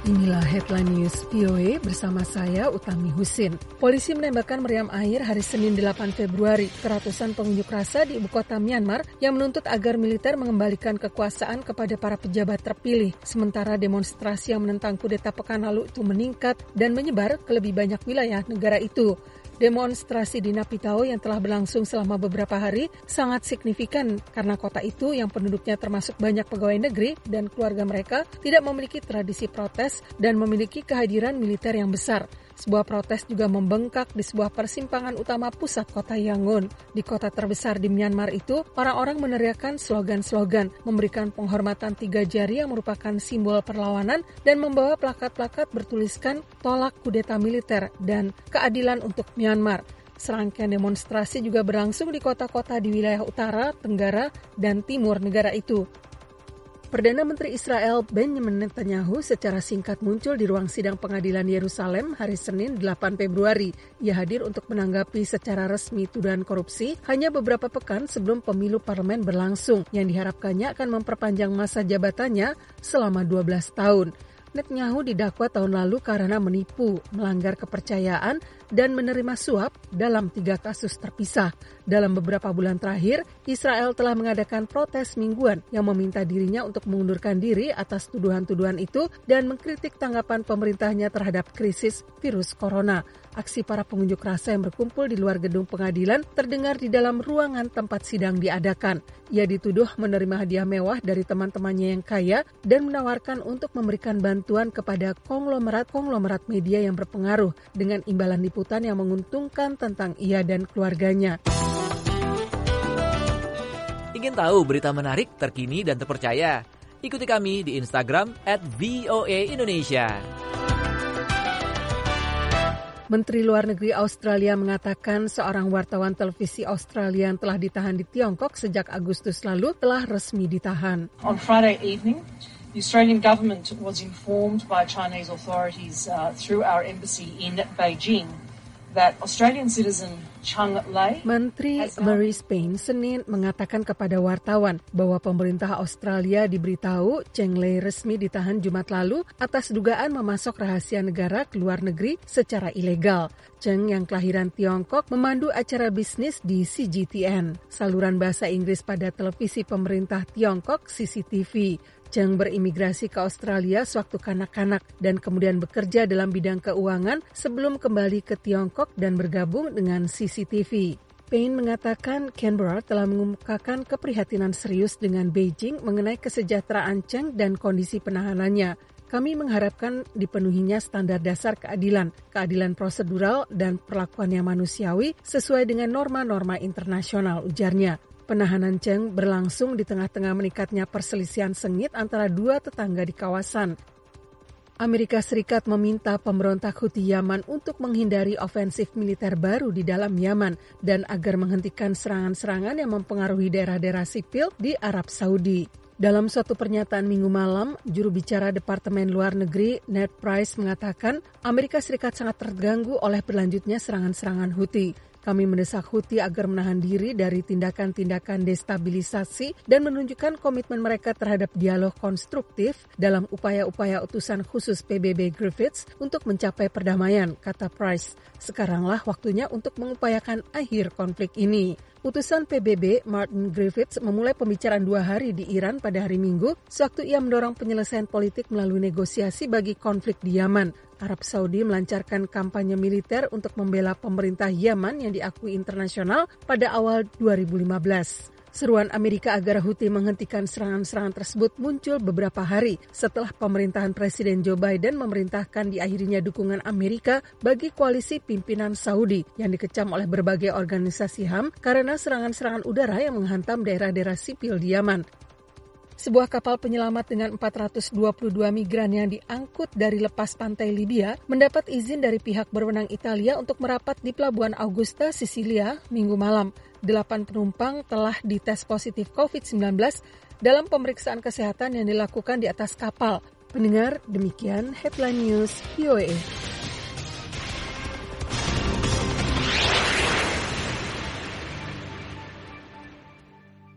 Inilah Headline News VOA bersama saya Utami Husin. Polisi menembakkan meriam air hari Senin 8 Februari ke ratusan pengunjuk rasa di ibu kota Myanmar yang menuntut agar militer mengembalikan kekuasaan kepada para pejabat terpilih. Sementara demonstrasi yang menentang kudeta pekan lalu itu meningkat dan menyebar ke lebih banyak wilayah negara itu. Demonstrasi di Naypyidaw yang telah berlangsung selama beberapa hari sangat signifikan karena kota itu yang penduduknya termasuk banyak pegawai negeri dan keluarga mereka tidak memiliki tradisi protes dan memiliki kehadiran militer yang besar. Sebuah protes juga membengkak di sebuah persimpangan utama pusat kota Yangon. Di kota terbesar di Myanmar itu, orang-orang meneriakkan slogan-slogan, memberikan penghormatan 3 jari yang merupakan simbol perlawanan dan membawa plakat-plakat bertuliskan tolak kudeta militer dan keadilan untuk Myanmar. Serangkaian demonstrasi juga berlangsung di kota-kota di wilayah utara, tenggara, dan timur negara itu. Perdana Menteri Israel Benjamin Netanyahu secara singkat muncul di ruang sidang pengadilan Yerusalem hari Senin 8 Februari. Ia hadir untuk menanggapi secara resmi tuduhan korupsi hanya beberapa pekan sebelum pemilu parlemen berlangsung yang diharapkannya akan memperpanjang masa jabatannya selama 12 tahun. Netanyahu didakwa tahun lalu karena menipu, melanggar kepercayaan, dan menerima suap dalam 3 kasus terpisah. Dalam beberapa bulan terakhir, Israel telah mengadakan protes mingguan yang meminta dirinya untuk mengundurkan diri atas tuduhan-tuduhan itu dan mengkritik tanggapan pemerintahnya terhadap krisis virus corona. Aksi para pengunjuk rasa yang berkumpul di luar gedung pengadilan terdengar di dalam ruangan tempat sidang diadakan. Ia dituduh menerima hadiah mewah dari teman-temannya yang kaya dan menawarkan untuk memberikan bantuan kepada konglomerat media yang berpengaruh dengan imbalan liputan yang menguntungkan tentang ia dan keluarganya. Ingin tahu berita menarik, terkini, dan terpercaya? Ikuti kami di Instagram @VOA_Indonesia. Menteri Luar Negeri Australia mengatakan seorang wartawan televisi Australia yang telah ditahan di Tiongkok sejak Agustus lalu telah resmi ditahan. On Friday evening, the Australian government was informed by Chinese authorities through our embassy in Beijing that Australian citizen Cheng Lei. Menteri Marise Payne Senin mengatakan kepada wartawan bahwa pemerintah Australia diberitahu Cheng Lei resmi ditahan Jumat lalu atas dugaan memasok rahasia negara ke luar negeri secara ilegal. Cheng yang kelahiran Tiongkok memandu acara bisnis di CGTN, saluran bahasa Inggris pada televisi pemerintah Tiongkok CCTV. Cheng berimigrasi ke Australia sewaktu kanak-kanak dan kemudian bekerja dalam bidang keuangan sebelum kembali ke Tiongkok dan bergabung dengan CCTV. Payne mengatakan Canberra telah mengemukakan keprihatinan serius dengan Beijing mengenai kesejahteraan Cheng dan kondisi penahanannya. Kami mengharapkan dipenuhinya standar dasar keadilan prosedural dan perlakuan yang manusiawi sesuai dengan norma-norma internasional, ujarnya. Penahanan Cheng berlangsung di tengah-tengah meningkatnya perselisihan sengit antara 2 tetangga di kawasan. Amerika Serikat meminta pemberontak Houthi Yaman untuk menghindari ofensif militer baru di dalam Yaman dan agar menghentikan serangan-serangan yang mempengaruhi daerah-daerah sipil di Arab Saudi. Dalam suatu pernyataan Minggu malam, juru bicara Departemen Luar Negeri Ned Price mengatakan Amerika Serikat sangat terganggu oleh berlanjutnya serangan-serangan Houthi. Kami mendesak Houthi agar menahan diri dari tindakan-tindakan destabilisasi dan menunjukkan komitmen mereka terhadap dialog konstruktif dalam upaya-upaya utusan khusus PBB Griffiths untuk mencapai perdamaian, kata Price. Sekaranglah waktunya untuk mengupayakan akhir konflik ini. Utusan PBB Martin Griffiths memulai pembicaraan 2 hari di Iran pada hari Minggu, sewaktu ia mendorong penyelesaian politik melalui negosiasi bagi konflik di Yaman. Arab Saudi melancarkan kampanye militer untuk membela pemerintah Yaman yang diakui internasional pada awal 2015. Seruan Amerika agar Houthi menghentikan serangan-serangan tersebut muncul beberapa hari setelah pemerintahan Presiden Joe Biden memerintahkan diakhirinya dukungan Amerika bagi koalisi pimpinan Saudi yang dikecam oleh berbagai organisasi HAM karena serangan-serangan udara yang menghantam daerah-daerah sipil di Yaman. Sebuah kapal penyelamat dengan 422 migran yang diangkut dari lepas pantai Libya mendapat izin dari pihak berwenang Italia untuk merapat di Pelabuhan Augusta, Sisilia, Minggu malam. 8 penumpang telah dites positif COVID-19 dalam pemeriksaan kesehatan yang dilakukan di atas kapal. Pendengar, demikian Headline News VOA.